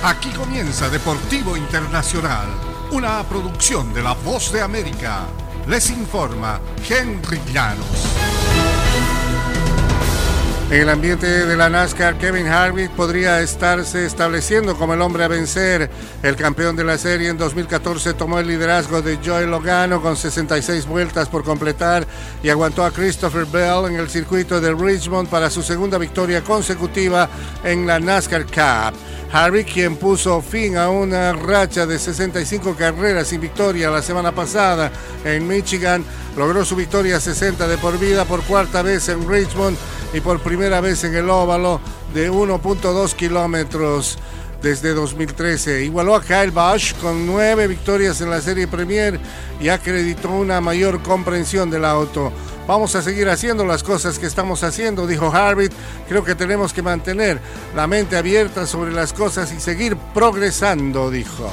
Aquí comienza Deportivo Internacional, una producción de La Voz de América. Les informa Henry Llanos. En el ambiente de la NASCAR, Kevin Harvick podría estarse estableciendo como el hombre a vencer. El campeón de la serie en 2014 tomó el liderazgo de Joey Logano con 66 vueltas por completar y aguantó a Christopher Bell en el circuito de Richmond para su segunda victoria consecutiva en la NASCAR Cup. Harvick, quien puso fin a una racha de 65 carreras sin victoria la semana pasada en Michigan, logró su victoria 60 de por vida por cuarta vez en Richmond y por primera vez en el óvalo de 1.2 kilómetros desde 2013. Igualó a Kyle Busch con 9 victorias en la Serie Premier y acreditó una mayor comprensión del auto. Vamos a seguir haciendo las cosas que estamos haciendo, dijo Harvick. Creo que tenemos que mantener la mente abierta sobre las cosas y seguir progresando, dijo.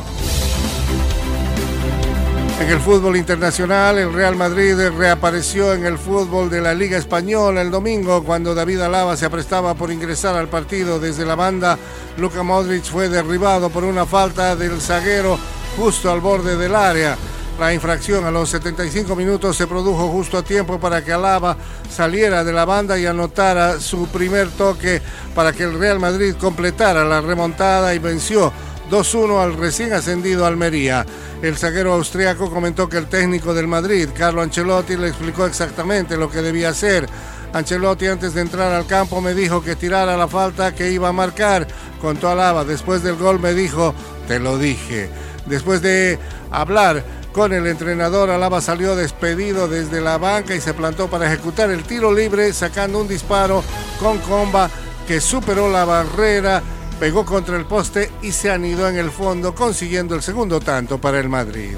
En el fútbol internacional, el Real Madrid reapareció en el fútbol de la Liga Española el domingo cuando David Alaba se aprestaba por ingresar al partido desde la banda. Luka Modric fue derribado por una falta del zaguero justo al borde del área. La infracción a los 75 minutos se produjo justo a tiempo para que Alaba saliera de la banda y anotara su primer toque para que el Real Madrid completara la remontada y venció 2-1 al recién ascendido Almería. El zaguero austriaco comentó que el técnico del Madrid, Carlo Ancelotti, le explicó exactamente lo que debía hacer. Ancelotti, antes de entrar al campo, me dijo que tirara la falta que iba a marcar, contó Alaba. Después del gol me dijo, te lo dije. Después de hablar con el entrenador, Alaba salió despedido desde la banca y se plantó para ejecutar el tiro libre, sacando un disparo con comba que superó la barrera, pegó contra el poste y se anidó en el fondo, consiguiendo el segundo tanto para el Madrid.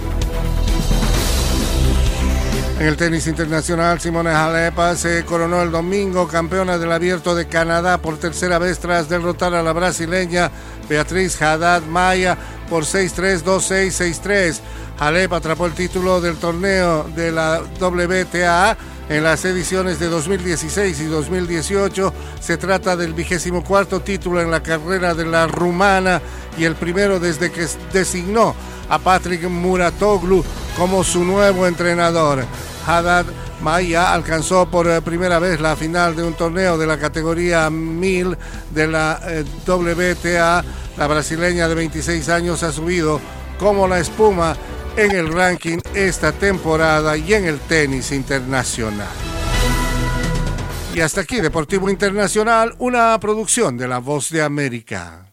En el tenis internacional, Simone Halep se coronó el domingo campeona del Abierto de Canadá por tercera vez tras derrotar a la brasileña Beatriz Haddad Maia por 6-3, 2-6, 6-3. Halep atrapó el título del torneo de la WTA en las ediciones de 2016 y 2018. Se trata del 24º título en la carrera de la rumana y el primero desde que designó a Patrick Muratoglu como su nuevo entrenador. Haddad Maia alcanzó por primera vez la final de un torneo de la categoría 1000 de la WTA. La brasileña de 26 años ha subido como la espuma en el ranking esta temporada y en el tenis internacional. Y hasta aquí Deportivo Internacional, una producción de La Voz de América.